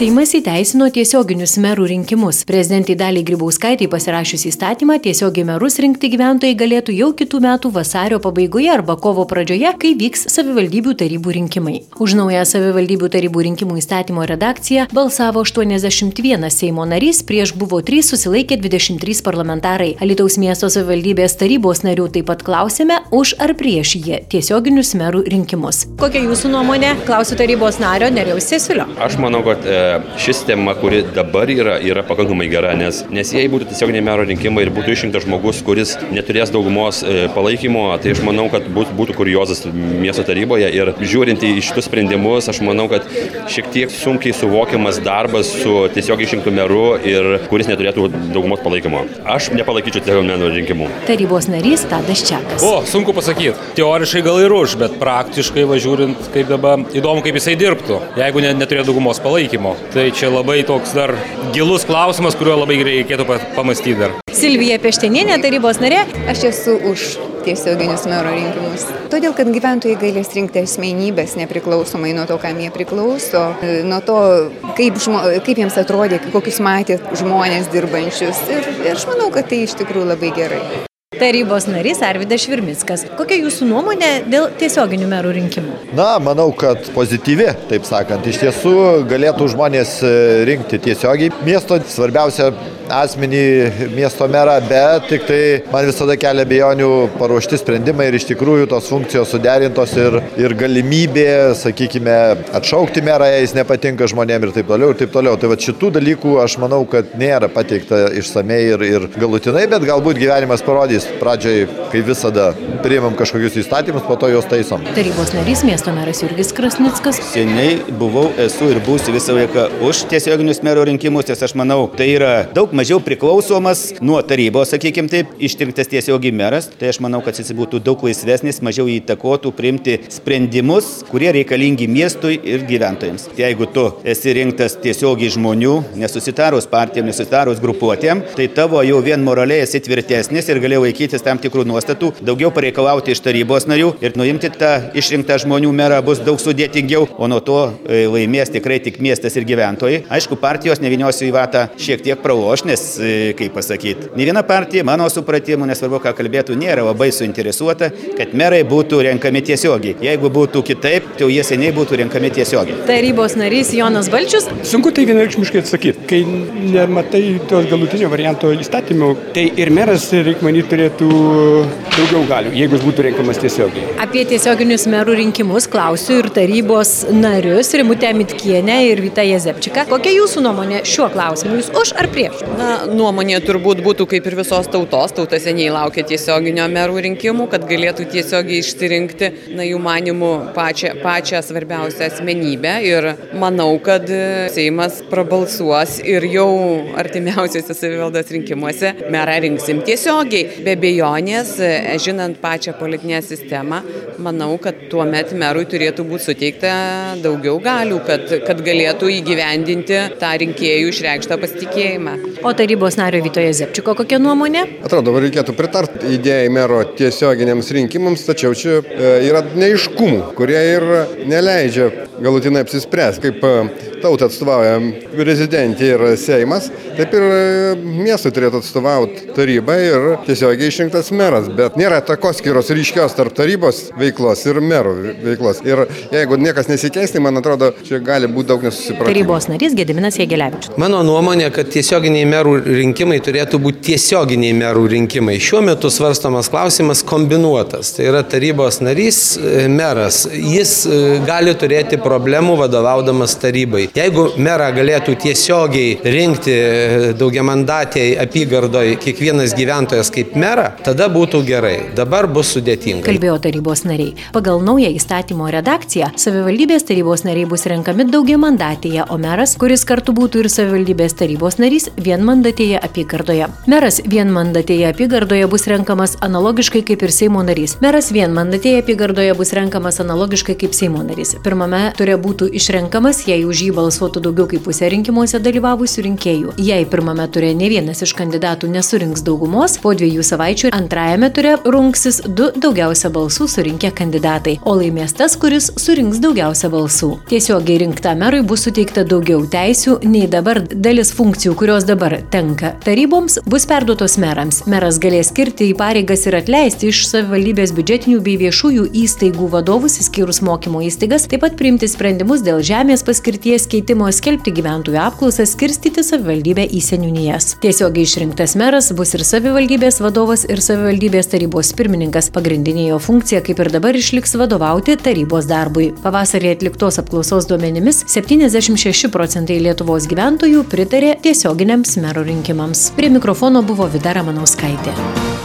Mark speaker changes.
Speaker 1: Seimas įteisino tiesioginius merų rinkimus. Prezidentai Daliai Grybauskaitei pasirašius įstatymą, tiesiogiai merus rinkti gyventojai galėtų jau kitų metų vasario pabaigoje arba kovo pradžioje, kai vyks savivaldybių tarybų rinkimai. Už naują savivaldybių tarybų rinkimų įstatymo redakciją balsavo 81 Seimo narys, prieš buvo 3, susilaikė 23 parlamentarai. Alytaus miesto savivaldybės tarybos narių taip pat klausėme, už ar prieš jie tiesioginius merų rinkimus. Kokia jūsų nuomonė? Klausiu tarybos nario Nerijaus Cesiulio.
Speaker 2: Aš manau, kad ši sistema, kuri dabar yra pakankamai gera, nes jei būtų tiesioginiai mero rinkimai ir būtų išrinktas žmogus, kuris neturės daugumos palaikymo, tai aš manau, kad būtų kuriozas miesto taryboje ir žiūrint į šitus sprendimus, aš manau, kad šiek tiek sunkiai suvokiamas darbas su tiesiogiai išrinktu meru ir kuris neturėtų daugumos palaikymo. Aš nepalaikyčiau tiesioginių mero rinkimų.
Speaker 1: Tarybos narys Tadas Čekas.
Speaker 3: Sunku pasakyti. Teoriškai gal ir už, bet praktiškai važiuojant, kaip dabar, įdomu, kaip jisai dirbtų, jeigu neturėjo daugumos palaikymo. Tai čia labai toks dar gilus klausimas, kuriuo labai reikėtų pamastyti dar.
Speaker 1: Silvija Peštenienė, tarybos narė.
Speaker 4: Aš esu už tiesioginius mero rinkimus. Todėl, kad gyventojai galės rinkti asmenybės nepriklausomai nuo to, kam jie priklauso, nuo to, kaip jiems atrodė, kokius matė žmonės dirbančius. Ir aš manau, kad tai iš tikrųjų labai gerai.
Speaker 1: Tarybos narys Arvydas Švirmickas. Kokia jūsų nuomonė dėl tiesioginių merų rinkimų?
Speaker 5: Manau, kad pozityvi, taip sakant. Iš tiesų galėtų žmonės rinkti tiesiogiai miesto, svarbiausia asmenį miesto merą, bet tik tai man visada kelia abejonių paruošti sprendimai ir iš tikrųjų tos funkcijos suderintos ir galimybė, sakykime, atšaukti merą, jei jis nepatinka žmonėm ir taip toliau. Tai va šitų dalykų aš manau, kad nėra pateikta išsamei ir galutinai, bet galbūt gyvenimas parodys. Pradžiai, kai visada priimam kažkokius įstatymus, po to juos taisom.
Speaker 1: Tarybos narys miesto meras Jurgis Krasnickas.
Speaker 6: Seniai esu ir būsiu visą laiką už tiesioginius mero rinkimus, nes aš manau, tai yra daug mažiau priklausomas nuo tarybos, sakykime taip, išrinktas tiesiogiai meras. Tai aš manau, kad jis būtų daug laisvesnis, mažiau įtakotų priimti sprendimus, kurie reikalingi miestui ir gyventojams. Jeigu tu esi rinktas tiesiogiai žmonių, nesusitarus partijom, nesusitarus grupuotėm, tai tavo jau vien moraliai esi tvirtesnis ir galėjai laikytis tam tikrų nuostatų, daugiau pareikalauti iš tarybos narių ir nuimti tą išrinktą žmonių merą bus daug sudėtingiau, o nuo to laimės tikrai tik miestas ir gyventojai. Aišku, partijos nevyniosiu į vatą šiek tiek praloš, nes, kaip pasakyti, ne viena partija, mano supratimu, nesvarbu ką kalbėtų, nėra labai suinteresuota, kad merai būtų renkami tiesiogiai. Jeigu būtų kitaip, tai jie seniai būtų renkami tiesiogiai.
Speaker 1: Tarybos narys Jonas Balčius.
Speaker 7: Sunku tai vienareikšmiškai atsakyti. Kai nematai tos galutinio varianto įstatymų, tai ir meras, reikia manyti, turėtų daugiau galių, jeigu jis būtų renkamas tiesiogiai.
Speaker 1: Apie tiesioginius merų rinkimus klausiu ir tarybos narius Rimutę Mitkienę ir Vytą Jezepčiką. Kokia jūsų nuomonė šiuo klausimu? Jūs už ar prieš?
Speaker 8: Nuomonė turbūt būtų kaip ir visos tautos. Tauta seniai laukia tiesioginio merų rinkimų, kad galėtų tiesiogiai išsirinkti, jų manimų pačią svarbiausią asmenybę. Ir manau, kad Seimas prabalsuos ir jau artimiausiuose savivaldos rinkimuose merą rinksim tiesiogiai. Be abejonės, žinant pačią politinę sistemą, manau, kad tuomet merui turėtų būti suteikta daugiau galių, kad galėtų įgyvendinti tą rinkėjų išreikštą pasitikėjimą.
Speaker 1: O tarybos nario Vyto Jezepčiko kokia nuomonė?
Speaker 9: Atrodo, reikėtų pritarti idėjai mero tiesioginiams rinkimams, tačiau čia yra neaiškumų, kurie ir neleidžia galutinai apsispręsti, kaip tautą atstovauja prezidentė ir Seimas, taip ir miestui turėtų atstovauti taryba ir tiesiogiai išrinktas meras, bet nėra takoskyros ryškios tarp tarybos veiklos ir merų veiklos. Ir jeigu niekas nesikeis, tai man atrodo, čia gali būti daug nesusipratimų.
Speaker 1: Tarybos narys Gediminas Jegelevičius.
Speaker 10: Mano nuomonė, kad tiesioginiai merų rinkimai turėtų būti tiesioginiai merų rinkimai. Šiuo metu svarstomas klausimas kombinuotas. Tai yra tarybos narys, meras. Jis gali turėti problemų vadovaudamas tarybai. Jeigu merą galėtų tiesiogiai rinkti daugiamandatėje apygardoje kiekvienas gyventojas kaip merą, tada būtų gerai. Dabar bus sudėtinga.
Speaker 1: Kalbėjo tarybos nariai. Pagal naują įstatymo redakciją, savivaldybės tarybos nariai bus renkami daugiamandatėje, o meras, kuris kartu būtų ir savivaldybės tarybos narys, vienmandatėje apygardoje. Meras vienmandatėje apygardoje bus renkamas analogiškai kaip ir Seimo narys. Meras vienmandatėje apygardoje bus renkamas analogiškai kaip Seimo narys. Pirmame ture būtų išrenkamas, jei už jį balsuotų daugiau kaip pusė rinkimuose dalyvavusių rinkėjų. Jei pirmame ture ne vienas iš kandidatų nesurinks daugumos, po 2 savaičių antrajame ture rungsis 2 daugiausia balsų surinkę kandidatai, o laimės tas, kuris surinks daugiausia balsų. Tiesiogiai rinkta merui bus suteikta daugiau teisių nei dabar. Dalis funkcijų, kurios dabar tenka taryboms, bus perduotos merams. Meras galės skirti į pareigas ir atleisti iš savivaldybės biudžetinių bei viešųjų įstaigų vadovus, išskyrus mokymo įstaigas, taip pat priimti sprendimus dėl žemės paskirties keitimo, skelbti gyventojų apklausas, skirstyti savivaldybę į seniūnijas. Tiesiogiai išrinktas meras bus ir savivaldybės vadovas, ir savivaldybės tarybos pirmininkas. Pagrindinė jo funkcija, kaip ir dabar, išliks vadovauti tarybos darbui. Pavasarį atliktos apklausos duomenimis 76% Lietuvos gyventojų pritarė tiesioginiams mero rinkimams. Prie mikrofono buvo Vida Ramanauskaitė.